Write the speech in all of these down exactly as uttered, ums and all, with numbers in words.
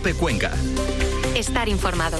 COPE Cuenca. Estar informado.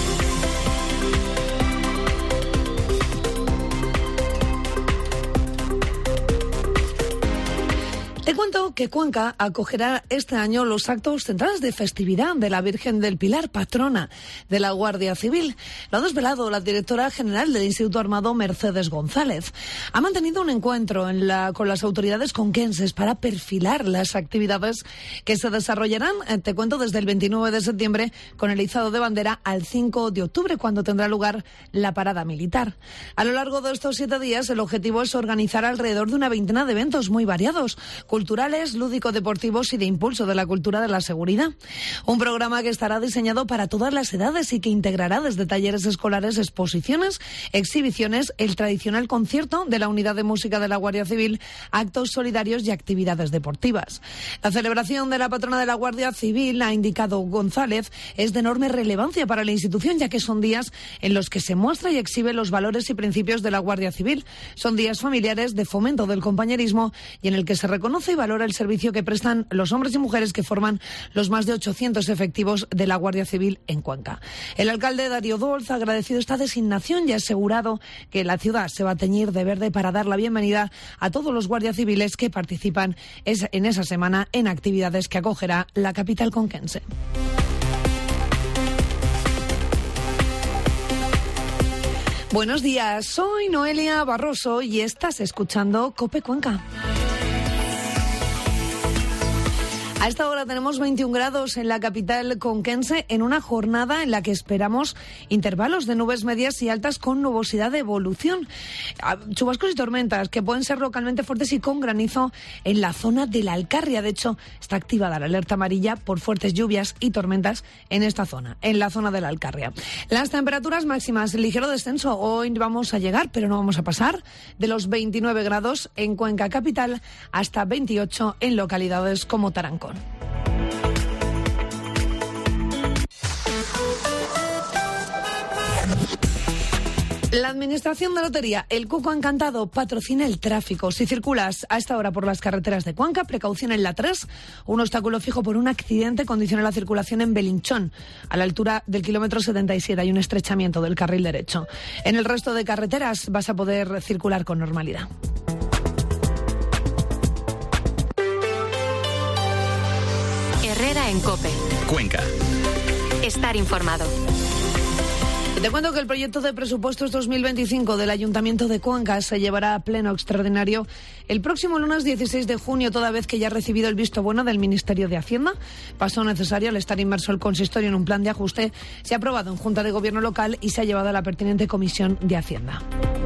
Te cuento que Cuenca acogerá este año los actos centrales de festividad de la Virgen del Pilar, patrona de la Guardia Civil. Lo ha desvelado la directora general del Instituto Armado, Mercedes González. Ha mantenido un encuentro en la, con las autoridades conquenses para perfilar las actividades que se desarrollarán, te cuento, desde el veintinueve de septiembre con el izado de bandera al cinco de octubre, cuando tendrá lugar la parada militar. A lo largo de estos siete días, el objetivo es organizar alrededor de una veintena de eventos muy variados, culturales, lúdico-deportivos y de impulso de la cultura de la seguridad. Un programa que estará diseñado para todas las edades y que integrará desde talleres escolares, exposiciones, exhibiciones, el tradicional concierto de la Unidad de Música de la Guardia Civil, actos solidarios y actividades deportivas. La celebración de la patrona de la Guardia Civil, ha indicado González, es de enorme relevancia para la institución, ya que son días en los que se muestra y exhibe los valores y principios de la Guardia Civil. Son días familiares de fomento del compañerismo y en el que se reconoce y valora el servicio que prestan los hombres y mujeres que forman los más de ochocientos efectivos de la Guardia Civil en Cuenca. El alcalde Darío Dolz ha agradecido esta designación y ha asegurado que la ciudad se va a teñir de verde para dar la bienvenida a todos los guardias civiles que participan en esa semana en actividades que acogerá la capital conquense. Buenos días, soy Noelia Barroso y estás escuchando COPE Cuenca. A esta hora tenemos veintiún grados en la capital conquense, en una jornada en la que esperamos intervalos de nubes medias y altas con nubosidad de evolución. Chubascos y tormentas que pueden ser localmente fuertes y con granizo en la zona de la Alcarria. De hecho, está activada la alerta amarilla por fuertes lluvias y tormentas en esta zona, en la zona de la Alcarria. Las temperaturas máximas, ligero descenso. Hoy vamos a llegar, pero no vamos a pasar, de los veintinueve grados en Cuenca capital hasta veintiocho en localidades como Tarancón. La Administración de Lotería, el Cuco Encantado, patrocina el tráfico. Si circulas a esta hora por las carreteras de Cuenca, precaución en la tres. Un obstáculo fijo por un accidente condiciona la circulación en Belinchón. A la altura del kilómetro setenta y siete hay un estrechamiento del carril derecho. En el resto de carreteras vas a poder circular con normalidad. Herrera en COPE. Cuenca. Estar informado. Te cuento que el proyecto de presupuestos dos mil veinticinco del Ayuntamiento de Cuenca se llevará a pleno extraordinario el próximo lunes dieciséis de junio, toda vez que ya ha recibido el visto bueno del Ministerio de Hacienda. Paso necesario al estar inmerso el consistorio en un plan de ajuste, se ha aprobado en Junta de Gobierno local y se ha llevado a la pertinente Comisión de Hacienda.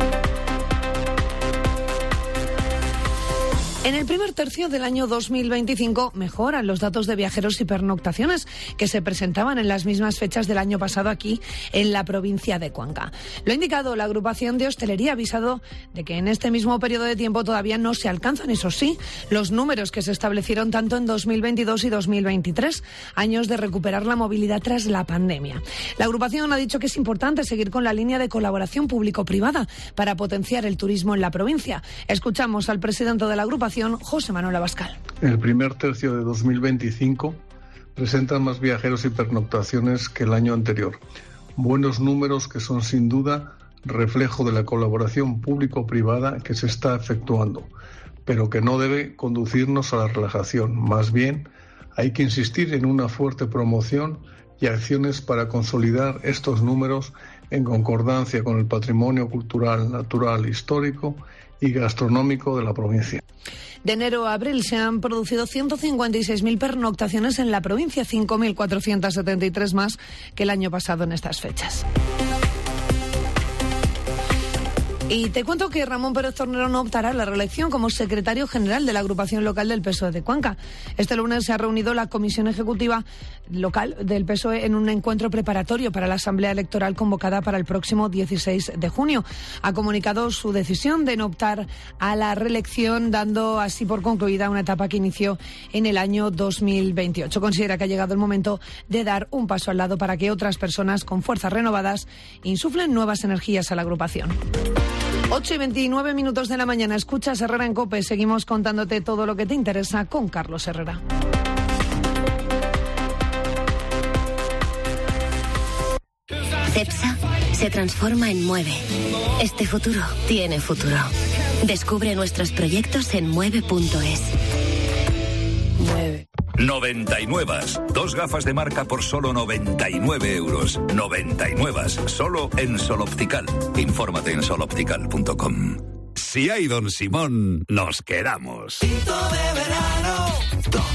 En el primer tercio del año dos mil veinticinco mejoran los datos de viajeros y pernoctaciones que se presentaban en las mismas fechas del año pasado aquí en la provincia de Cuenca. Lo ha indicado la agrupación de hostelería, avisado de que en este mismo periodo de tiempo todavía no se alcanzan, eso sí, los números que se establecieron tanto en dos mil veintidós y dos mil veintitrés, años de recuperar la movilidad tras la pandemia. La agrupación ha dicho que es importante seguir con la línea de colaboración público-privada para potenciar el turismo en la provincia. Escuchamos al presidente de la agrupación, José Manuel Abascal. El primer tercio de dos mil veinticinco presenta más viajeros y pernoctaciones que el año anterior. Buenos números que son sin duda reflejo de la colaboración público-privada que se está efectuando, pero que no debe conducirnos a la relajación. Más bien, hay que insistir en una fuerte promoción y acciones para consolidar estos números en concordancia con el patrimonio cultural, natural, histórico y gastronómico de la provincia. De enero a abril se han producido ciento cincuenta y seis mil pernoctaciones en la provincia, cinco mil cuatrocientos setenta y tres más que el año pasado en estas fechas. Y te cuento que Ramón Pérez Tornero no optará a la reelección como secretario general de la agrupación local del P S O E de Cuenca. Este lunes se ha reunido la comisión ejecutiva local del P S O E en un encuentro preparatorio para la asamblea electoral convocada para el próximo dieciséis de junio. Ha comunicado su decisión de no optar a la reelección, dando así por concluida una etapa que inició en el año dos mil veintiocho. Considera que ha llegado el momento de dar un paso al lado para que otras personas con fuerzas renovadas insuflen nuevas energías a la agrupación. ocho y veintinueve minutos de la mañana, escuchas Herrera en COPE. Seguimos contándote todo lo que te interesa con Carlos Herrera. CEPSA se transforma en Mueve. Este futuro tiene futuro. Descubre nuestros proyectos en mueve punto es. Mueve. noventa y nueve. Dos gafas de marca por solo noventa y nueve euros. noventa y nueve. Solo en Sol Optical. Infórmate en sol optical punto com. Si hay Don Simón, nos quedamos. Tinto de verano,